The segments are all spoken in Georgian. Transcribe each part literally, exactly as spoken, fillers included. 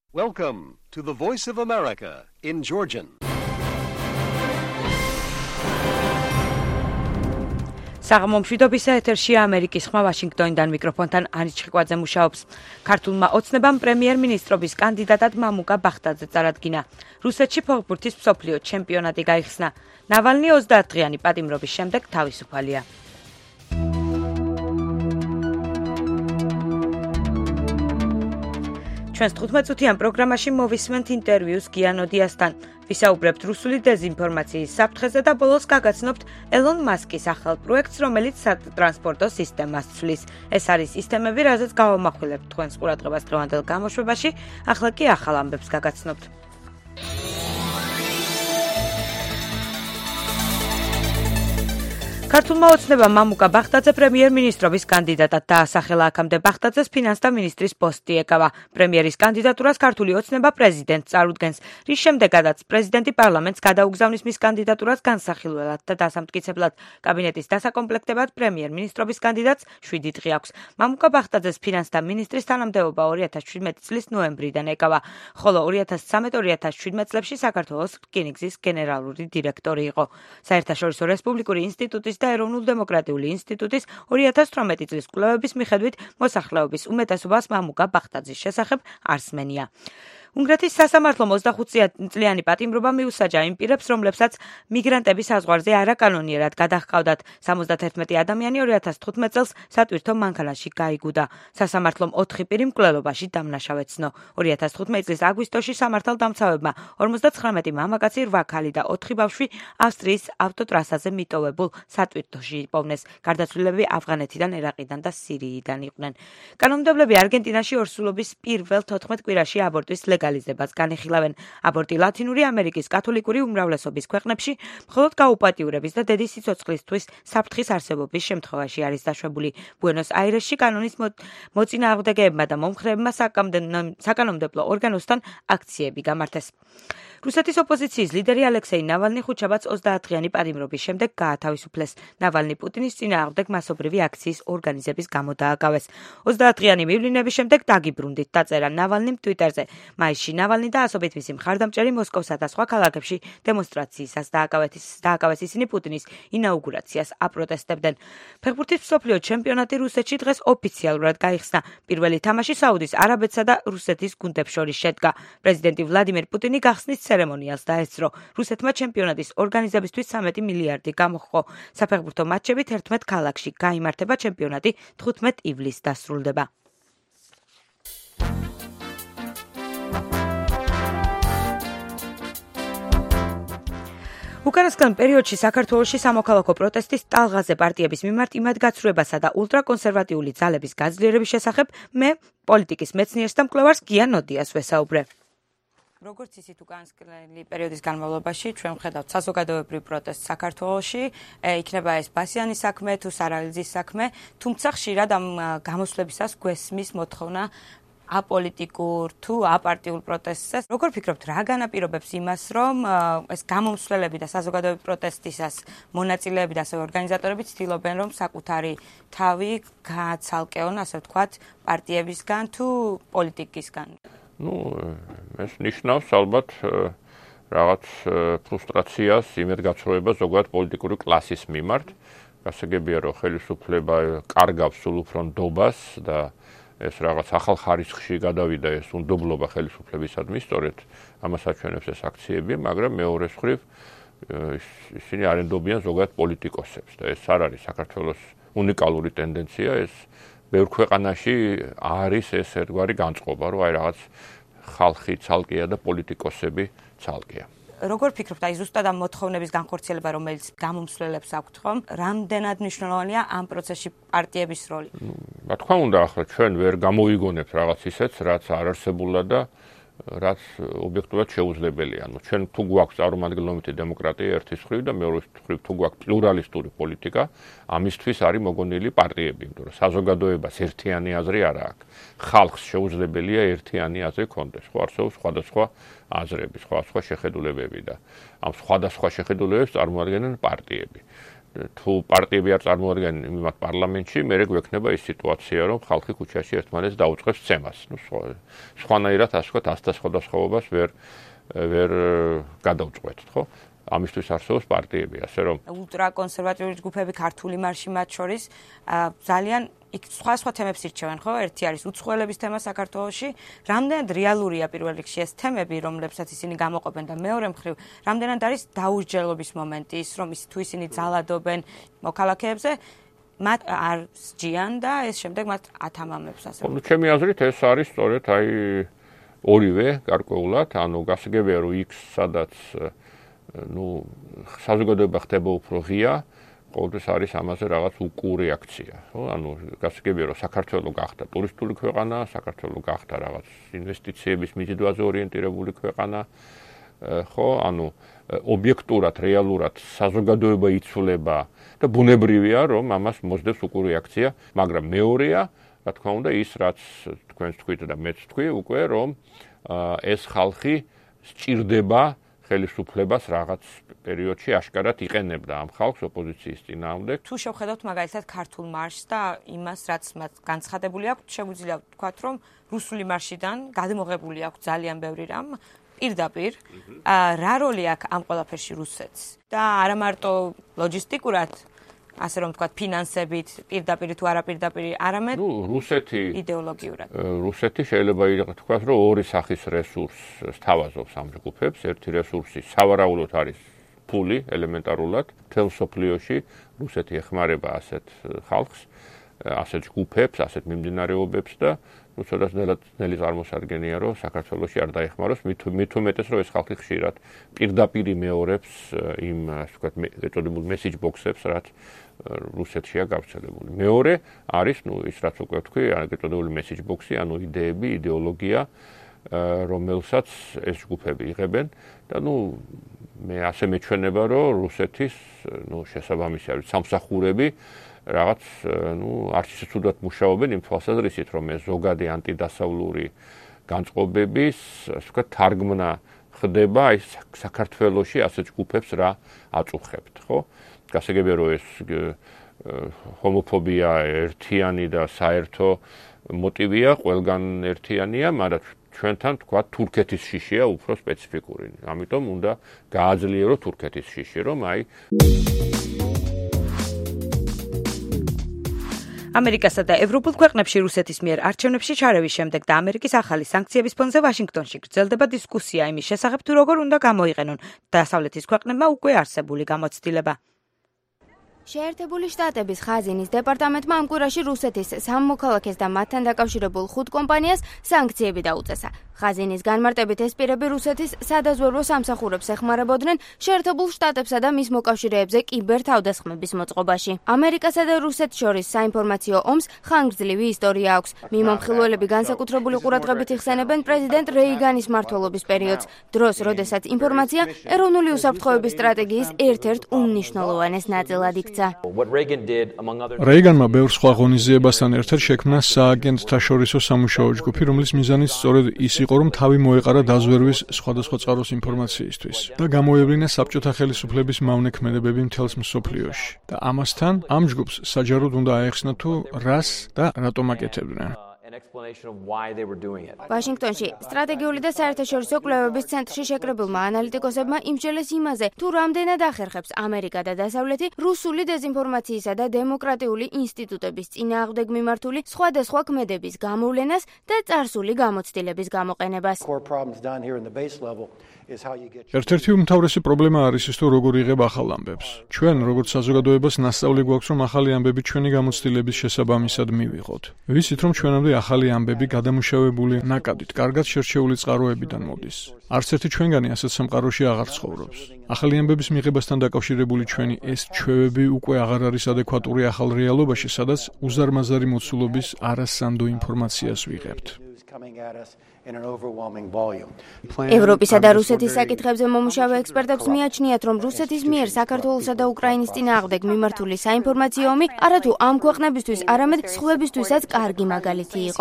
Welcome to the Voice of America in Georgian. საღამო მშვიდობისა ეთერშია ამერიკის ხმა ვაშინგტონიდან მიკროფონთან ანი ჩხიკვაძე მუშაობს. ქართულმა ოცნებამ პრემიერ-მინისტრობის კანდიდატად მამუკა ბახტაძე წარადგინა. რუსეთში ფეხბურთის მსოფლიო ჩემპიონატი გაიხსნა. ნავალნი ოცდაათდღიანი პატიმრობის შემდეგ თავისუფალია. ჩვენს თხუთმეტწუთიან პროგრამაში მოვისმენთ ინტერვიუს გიანოდიასთან. ვისაუბრებთ რუსული დეზინფორმაციის საფრთხეზე და ბოლოს გაგაცნობთ ელონ მასკის ახალ პროექტს, რომელიც სატრანსპორტო სისტემას ცვლის. ეს არის სისტემები, რაზეც გავამახვილებთ თქვენს ყურადღებას დღევანდელ გამოშვებაში, ახლა კი ახალ ამბებს გაგაცნობთ. ქართულმა ოცნებამ მამუკა ბახტაძე პრემიერ-მინისტრობის კანდიდატად დაასახელა. აქამდე ბახტაძეს ფინანსთა მინისტრის პოსტი ეკავა. პრემიერის კანდიდატურას ქართული ოცნება პრეზიდენტს წარუდგენს, რის შემდეგაც პრეზიდენტი პარლამენტს გადაუგზავნის მის კანდიდატურას განსახილველად და დასამტკიცებლად. კაბინეტის დასაკომპლექტებად პრემიერ-მინისტრობის კანდიდატს შვიდი დღე აქვს. მამუკა ბახტაძეს ფინანსთა მინისტრის თანამდებობა ორი ათას შვიდმეტი წლის ნოემბრიდან ეკავა, ხოლო ორი ათას ცხრამეტ ორი ათას შვიდმეტ წლებში საქართველოს რკინიგზის გენერალური დირექტორი იყო. საერთაშორისო რესპუბლიკური ინსტიტუტის და ეროვნულ-დემოკრატიული ინსტიტუტის ორი ათას თვრამეტი წლის კვლევების მიხედვით მოსახლეობის უმეტესობას მამუკა ბახტაძის შესახებ არ სმენია. უნგრეთის სასამართლომ ოცდახუთწლიანი პატიმრობა მიუსაჯა იმ პირებს, რომლებსაც მიგრანტები საზღვარზე არაკანონიერად გადაჰყავდათ. სამოცდაათერთმეტი ადამიანი ორი ათას თხუთმეტ წელს სატვირთო მანქანაში გაიგუდა. სასამართლომ ოთხი პირი მკვლელობაში დამნაშავე ცნო. ორი ათას თხუთმეტი წლის აგვისტოში სამართალდამცავებმა ორმოცდაცხრამეტი მამაკაცი, რვა ქალი და ოთხი ბავშვი ავსტრიის ავტოტრასაზე მიტოვებულ სატვირთოში იპოვნეს. გარდაცვლილები ავღანეთიდან, ერაყიდან და სირიიდან იყვნენ. კანონმდებლები არგენტინაში ორსულობის პირველ თოთხმეტ კვირაში აბორტის ლეგალიზებას განიხილავენ. აბორტი ლათინური ამერიკის კათოლიკური უმრავლესობის ქვეყნებში მხოლოდ გაუპატიურების და დედის სიცოცხლისთვის საფრთხის არსებობის შემთხვევაში არის დაშვებული. ბუენოს აირესში კანონის მოწინააღმდეგეებმა და მომხრეებმა საკანონმდებლო ორგანოსთან აქციები გამართეს. რუსეთის ოპოზიციის ლიდერი ალექსეი ნავალნი ხუთშაბათს ოცდაათდღიანი პატიმრობის შემდეგ გაათავისუფლეს. ნავალნი პუტინის წინააღმდეგ მასობრივი აქციის ორგანიზების გამო დააკავეს. ოცდაათდღიანი მივლინების შემდეგ დაგიბრუნდით, დაწერა ნავალნიმ ტვიტერზე. მაისში ნავალნი და ასობით მისი მხარდამჭერი მოსკოვსა და სხვა ქალაქებში დემონსტრაციისას დააკავეს. ისინი პუტინის ინაუგურაციას აპროტესტებდნენ. ფეხბურთის მსოფლიო ჩემპიონატი რუსეთში დღეს ოფიციალურად გაიხსნა. პირველი თამაში საუდის არაბეთსა და რუსეთის გუნდებს შორის შედგა. პრეზიდენტი ვლადიმერ პუტინი გახსნის ცერემონიალს დაესწრო. რუსეთმა ჩემპიონატის ორგანიზებისთვის ცამეტი მილიარდი გამოჰყო. საფეხბურთო მატჩებით ერთმეტ ქალაქში გაიმართება, ჩემპიონატი თხუთმეტ ივლისს დასრულდება. უკანასკნელ პერიოდში საქართველოში სამოქალაქო პროტესტის ტალღაზე პარტიების მიმართ იმედგაცრუებასა და ულტრაკონსერვატიული ძალების გაძლიერების შესახებ მე პოლიტიკის მეცნიერს და მკვლევარს გიანოდიას ვესაუბრე. როგორც ისიც უკანასკნელი პერიოდის განმავლობაში ჩვენ ვხედავთ საზოგადოებრივ პროტესტს საქართველოში, იქნება ეს ბასიანის საქმე თუ სარალიძის საქმე, თუმცა ხშირად ამ გამოსვლებისას გვესმის მოთხოვნა აპოლიტიკურ თუ აპარტიულ პროტესტზე. როგორ ფიქრობთ, რა განაპირობებს იმას, რომ ეს გამომსვლელები და საზოგადოებრივი პროტესტისას მონაწილეები და ასევე ორგანიზატორები ცდილობენ, რომ საკუთარი თავი გააცალკეონ, ასე ვთქვათ, პარტიებისგან თუ პოლიტიკისგან? Ну, ეს ნიშნავს ალბათ რაღაც ფრუსტრაციას, იმედგაცრუებას ზოგადად პოლიტიკური კლასის მიმართ. გასაგებია, რომ ხელისუფლება კარგავს სულ უფრო ნდობას და ეს რაღაც ახალ ხარისხში გადავიდა ეს უნდობლობა ხელისუფლებისადმი, სწორედ ამას აჩვენებს ეს აქციები, მაგრამ მეორე მხრივ ისინი არ ენდობიან ზოგადად პოლიტიკოსებს და ეს არ არის საქართველოს უნიკალური ტენდენცია, ეს ბევრ ქვეყანაში არის ეს ერთგვარი განწყობა, რომ აი რაღაც ხალხი ცალკეა და პოლიტიკოსები ცალკეა. როგორ ფიქრობთ, აი ზუსტად ამ მოთხოვნების განხორციელება, რომელიც გამომსვლელებს აქვთ ხომ, რამდენად მნიშვნელოვანია ამ პროცესში პარტიების როლი? რა თქმა უნდა, ახლა ჩვენ ვერ გამოვიგონებთ რაღაც ისეთს, რაც არ არსებულა და რაც ობიექტურად შეუძლებელია. ანუ ჩვენ თუ გვაქვს წარმომადგენლობითი დემოკრატია ერთის მხრივ და მეორე მხრივ თუ გვაქვს პლურალისტური პოლიტიკა, ამისთვის არის მოგონილი პარტიები, იმიტომ რომ საზოგადოებას ერთიანი აზრი არ აქვს. ხალხს შეუძლებელია ერთიანი აზრი კონდეს. ხო არსებობს სხვადასხვა აზრები, სხვადასხვა შეხედულებები და ამ სხვადასხვა შეხედულებებს წარმოადგენენ პარტიები. თუ პარტიები არ წარმოადგენენ იმათ პარლამენტში, მე გვექნება ის სიტუაცია, რომ ხალხი ქუჩაში ერთმანეთს დაუწყებს ცემას. ნუ სხვანაირად ასე ვთქვათ, ასთა სხვადასხვაობას ვერ ვერ გადავწყვეტთ, ხო? ამისთვის არსებობს პარტიები, ასე რომ ულტრაკონსერვატიული ჯგუფები, ქართული მარში მათ შორის, ძალიან იქ სხვა სხვა თემებს ირჩევენ, ხო? ერთი არის უცხოელების თემა საქართველოში. რამდენად რეალურია პირველ რიგში ეს თემები, რომლებსაც ისინი გამოყოფენ და მეორე მხრივ, რამდენად არის დაუსჯელობის მომენტი ის, რომ ის თუ ისინი ძალადობენ მოქალაქეებზე, მათ არ სჯიან და ეს შემდეგ მათ ათამამებს ასე. ნუ ჩემი აზრით ეს არის სწორედ აი ორივე გარკვეულად, ანუ გასაგებია რომ იქ სადაც ну, საზოგადოება ხდება უფრო ღია, ყოველთვის არის ამაზე რაღაც უკუ რეაქცია, ხო? ანუ გასაგებია რომ საქართველო გახდა ტურისტული ქვეყანა, საქართველო გახდა რაღაც ინვესტიციების მიზიდვაზე ორიენტირებული ქვეყანა, ხო? ანუ ობიექტურად, რეალურად საზოგადოება იცვლება და ბუნებრივია რომ ამას მოსდევს უკუ რეაქცია, მაგრამ მეორეა, რა თქმა უნდა, ის რაც თქვენს თქვით და მეც თქვი უკვე რომ ეს ხალხი სჭირდება ხელისუფლებას რაღაც პერიოდში აშკარად იყენებდა ამ ხალხს ოპოზიციის წინააღმდეგ. თუ შევხედავთ მაგალითად ქართულ მარშს და იმას, რაც მათ განცხადებული აქვს, შეგვიძლია ვთქვათ, რომ რუსული მარშიდან გადმოღებული აქვს ძალიან ბევრი რამ. პირდაპირ, რა როლი აქვს ამ ყველაფერში რუსეთს? და არა მარტო ლოჯისტიკურად, ასე რომ ვთქვათ, ფინანსებით, პირდაპირ თუ არაპირდაპირ, არამედ ნუ რუსეთი იდეოლოგიურად. რუსეთი შეიძლება ითქვას, რომ ორი სახის რესურსს სთავაზობს ამ ჯგუფებს. ერთი რესურსი სავარაუდოდ არის ფული, ელემენტარულად. მთელ მსოფლიოში რუსეთი ეხმარება ასეთ ხალხს, ასეთ ჯგუფებს, ასეთ მიმდინარეობებს და ну, სადაც ნელი წარმოსადგენია, რომ საქართველოში არ დაეხმაროს, მით უმეტეს, რომ ეს ხალხი ხშირად პირდაპირ მეორებს იმ, ასე ვთქვათ, ეწოდებულ message box-ებს, რაც რუსეთშია გავრცელებული. მეორე არის, ну, ის რაც უკვე ვთქვი, ეწოდებული message box-ი, ანუ იდეები, იდეოლოგია, რომელსაც ეს ჯგუფები იღებენ და ну, მე ასე მეჩვენება, რომ რუსეთის, ну, შესაბამისი არის სამსახურები რაღაც, ну, არც ისე თუდად მუშაობენ იმ თვალსაზრისით, რომ ეს ზოგადი ანტიდასავლური განწყობების, ასე ვთქვათ, თარგმნა ხდება აი საქართველოში ასე ჯგუფებს რა აწუხებთ, ხო? გასაგებია, რომ ეს ჰომოფობია ერთიანი და საერთო მოტივია, ყველგან ერთიანია, მაგრამ ჩვენთან თქვა თურქეთის შიშია უფრო სპეციფიკური. ამიტომ უნდა გააძლიერო თურქეთის შიში, რომ აი ამერიკასა და ევროპულ ქვეყნებში რუსეთის მიერ არჩევნებში ჩარევის შემდეგ და ამერიკის ახალი სანქციების ფონზე ვაშინგტონში გრძელდება დისკუსია იმის შესახებ, თუ როგორ უნდა გამოიყენონ დასავლეთის ქვეყნებმა უკვე არსებული გამოცდილება. შეერთებული შტატების ხაზინის დეპარტამენტმა ამ კვირაში რუსეთის სამ მოქალაქეს და მათთან დაკავშირებულ ხუთ კომპანიას სანქციები დაუწესა. ხაზინის განმარტებით ეს პირები რუსეთის სადაზვერვო სამსახურებს ეხმარებოდნენ შეერთებულ შტატებსა და მის მოკავშირეებზე კიბერთავდასხმების მოწყობაში. ამერიკასა და რუსეთს შორის საინფორმაციო ომს ხანგრძლივი ისტორია აქვს. მიმომხილველები განსაკუთრებული ყურადღებით იხსენებენ პრეზიდენტ რეიგანის მმართველობის პერიოდს, დროს, როდესაც ინფორმაცია ეროვნული უსაფრთხოების სტრატეგიის ერთ-ერთ უმნიშვნელოვანეს ნაწილად იქცა. რეიგანმა ბევრ სხვა ღონისძიებასთან ერთად შექმნა სააგენტთა შორისო სამუშაო ჯგუფი, რომლის მიზანი სწორედ ის იყო, რომ თავი მოეყარა დაზვერვის სხვადასხვა წყაროს ინფორმაციისთვის და გამოევლინა საბჭოთა ხელისუფლების მავნე-ქმედებები მთელს მსოფლიოში. და ამასთან ამ ჯგუფს საჯაროდ უნდა აეხსნა თუ რას და რატომ აკეთებდნენ. ვაშინგტონში სტრატეგიული და საერთაშორისო კვლევების ცენტრში შეკრებილმა ანალიტიკოსებმა იმსჯელეს იმაზე, თუ რამდენად ახერხებს ამერიკა და დასავლეთი რუსული დეზინფორმაციისა და დემოკრატიული ინსტიტუტების წინააღმდეგ მიმართული სხვადასხვა ქმედების გამოვლენას და წარსული გამოცდილების გამოყენებას. ერთ-ერთი უმთავრესი პრობლემა არის ის, თუ როგორ იღებ ახალ ამბებს. ჩვენ, როგორც საზოგადოებას, ნასწავლი გვაქვს, რომ ახალი ამბები ჩვენი გამოცდილების შესაბამისად მივიღოთ. ვიცით, რომ ჩვენამდე ახალი ამბები გადამუშავებული ნაკადით, კარგად შერჩეული წყაროებიდან მოდის. არც ერთი ჩვენგანი ასეთ სამყაროში აღარ ცხოვრობს. ახალი ამბების მიღებასთან დაკავშირებული ჩვენი ეს ჩვევები უკვე აღარ არის ადეკვატური ახალ რეალობაში, სადაც უზარმაზარი მოცულობის არასანდო ინფორმაციას ვიღებთ. ევროპისა და რუსეთის საკითხებზე მომუშავე ექსპერტებს მიაჩნიათ, რომ რუსეთის მიერ საქართველოსა და უკრაინის წინააღმდეგ მიმართული საინფორმაციო ომი არათუ ამ ქვეყნებისთვის, არამედ სხვებისთვისაც კარგი მაგალითი იყო.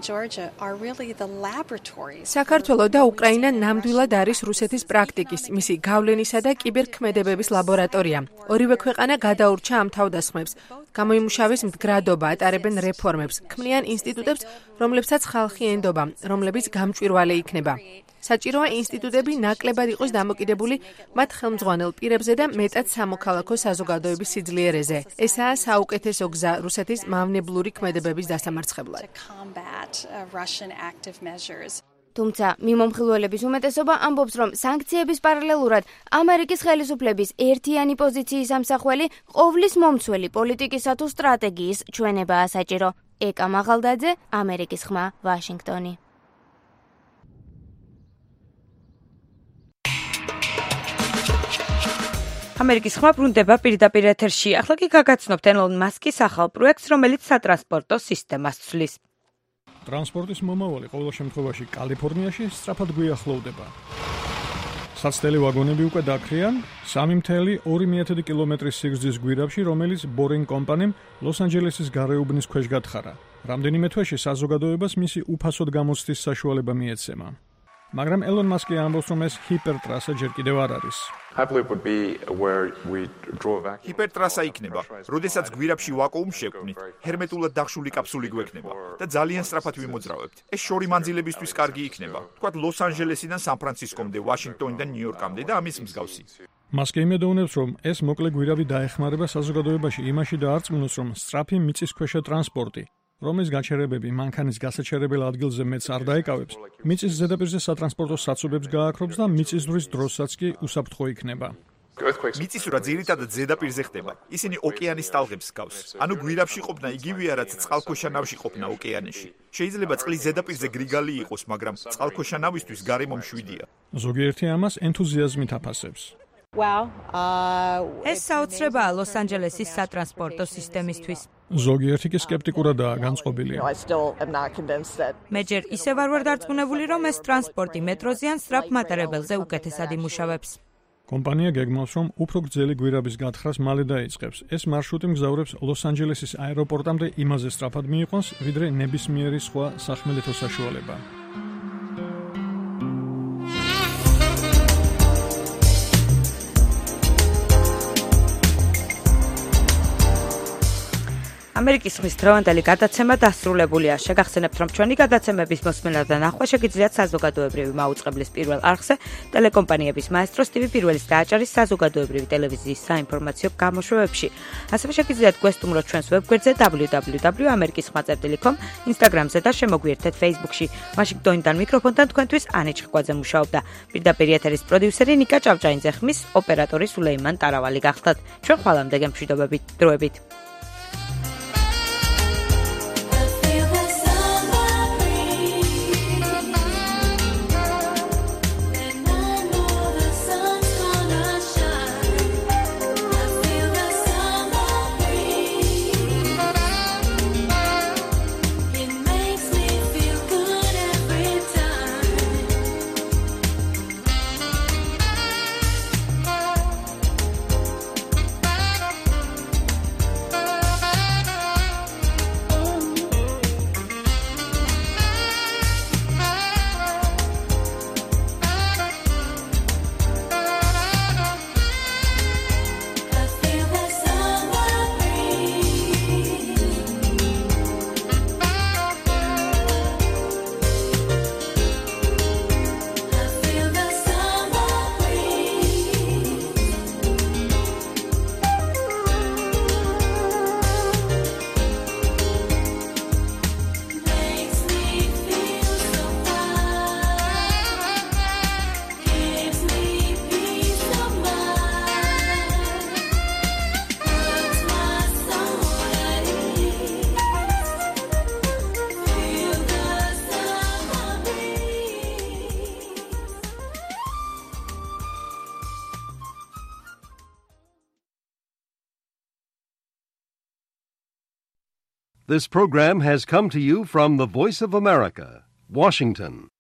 საქართველო და უკრაინა ნამდვილად არის რუსეთის პრაქტიკის, მისი გავლენისა და კიბერქმედებების ლაბორატორია. ორივე ქვეყანა გადაურჩა ამ თავდასხმებს. გამოიმუშავეს მდგრადობა, ატარებენ რეფორმებს, ქმნიან ინსტიტუტებს, რომლებსაც ხალხი ენდობა, რომლებიც გამჭვირვალე იქნება. საჭიროა ინსტიტუტები ნაკლებად იყოს დამოკიდებული მათ ხელმძღვანელ პირებზე და მეტად სამოქალაქო საზოგადოების სიძლიერეზე. ესაა საუკეთესო გზა რუსეთის მავნებლური ქმედებების დასამარცხებლად. თუმცა მიმომხილველების უმეტესობა ამბობს, რომ სანქციების პარალელურად ამერიკის ხელისუფლების ერთიანი პოზიციის ამსახველი ყოვლის მომცველი პოლიტიკისა თუ სტრატეგიის ჩვენებაა საჭირო. ეკა მაღალდაძე, ამერიკის ხმა, ვაშინგტონი. ამერიკის ხმა ბრუნდება პირდაპირ ეთერში. ახლა კი გაგაცნობთ ელონ მასკის ახალ პროექტს, რომელიც სატრანსპორტო სისტემას ცვლის. ტრანსპორტის მომავალი ყოველ შემთხვევაში კალიფორნიაში სწრაფად გვიახლოვდება. საცდელი ვაგონები უკვე დაქრიან სამი ათეული ორი კილომეტრის სიგრძის გვირაბში, რომელიც Boring კომპანიამ ლოს-ანჯელესის გარეუბნის ქვეშ გათხარა. რამდენიმე თვეში საზოგადოებას მისი უფასოდ გამოცდის საშუალება მიეცემა. მაგრამ ელონ მასკი ამბობს, რომ ეს ჰიპერტრასა ჯერ კიდევ არ არის. ჰიპერტრასა იქნება, როდესაც გვირაბში ვაკუუმს შევქმნით, ჰერმეტულად დახშული კაფსული გვექნება და ძალიან სწრაფად ვიმოძრავებთ. ეს შორი მანძილებისთვის კარგი იქნება, თქვათ ლოს-ანჯელესიდან სან-ფრანცისკომდე, ვაშინგტონიდან ნიუ-იორკამდე და ამის მსგავსი. მასკი იმედოვნებს, რომ ეს მოკლე გვირაბი დაეხმარება საზოგადოებაში იმაში დაარწმუნოს, რომ სწრაფი მიწისქვეშა ტრანსპორტი, რომლის გაჩერებები მანქანის გასაჩერებელ ადგილზე მეც არ დაეკავებს, მიწის ზედაპირზე სატრანსპორტო საცობებს გააქრობს და მიწისძვრის დროსაც კი უსაფრთხო იქნება. მიწისძვრა ძირითადად ზედაპირზე ხდება. ისინი ოკეანის ტალღებს ჰგავს. ანუ გვირაბში ყოფნა იგივეა, რაც წყალქვეშა ნავში ყოფნა ოკეანეში. შეიძლება წყლის ზედაპირზე გრიგალი იყოს, მაგრამ წყალქვეშა ნავისთვის გარემო მშვიდია. ზოგიერთი ამას ენთუზიაზმით აფასებს. ეს საოცრებაა ლოს-ანჯელესის სატრანსპორტო სისტემისთვის. ზოგიერთი კი სკეპტიკურადაა განწყობილი. მე ჯერ ისე ვარ ვარ დარწმუნებული, რომ ეს ტრანსპორტი მეტროზე ან სწრაფ მატარებელზე უკეთესად იმუშავებს. კომპანია გეგმავს, რომ უფრო გრძელი გვირაბის გათხრას მალე დაიწყებს. ეს მარშრუტი მგზავრებს ლოს-ანჯელესის აეროპორტამდე იმაზე სწრაფად მიიყვანს, ვიდრე ნებისმიერი სხვა სახმელეთო საშუალება. ამერიკის ხმის დღევანდელი გადაცემა დასრულებულია. შეგახსენებთ, რომ ჩვენი გადაცემების მოსმენა და ნახვა შეგიძლიათ საზოგადოებრივი მაუწყებლის პირველ არხზე, ტელეკომპანიების მაესტროს ტივი პირველის დააჭარის საზოგადოებრივი ტელევიზიის საინფორმაციო გამოშვებებში. ასევე შეგიძლიათ გვესტუმროთ ჩვენს ვებგვერდზე დაბლიუ დაბლიუ დაბლიუ 점 ამერიკის ხმა წერტილი კომ, ინსტაგრამზე და შემოგვიერთეთ Facebook-ში. ვაშინგტონიდან მიკროფონთან თქვენთვის ანი ჭყკვაძე მუშაობდა. პირდაპირ ეთერის პროდიუსერი ნიკა ჭავჭაინძე, ხმის ოპერატორი სულეიმან ტარავალი გახდათ. ჩვენ ხვალამდე გემშვიდობებით, დროებით. This program has come to you from the Voice of America, Washington.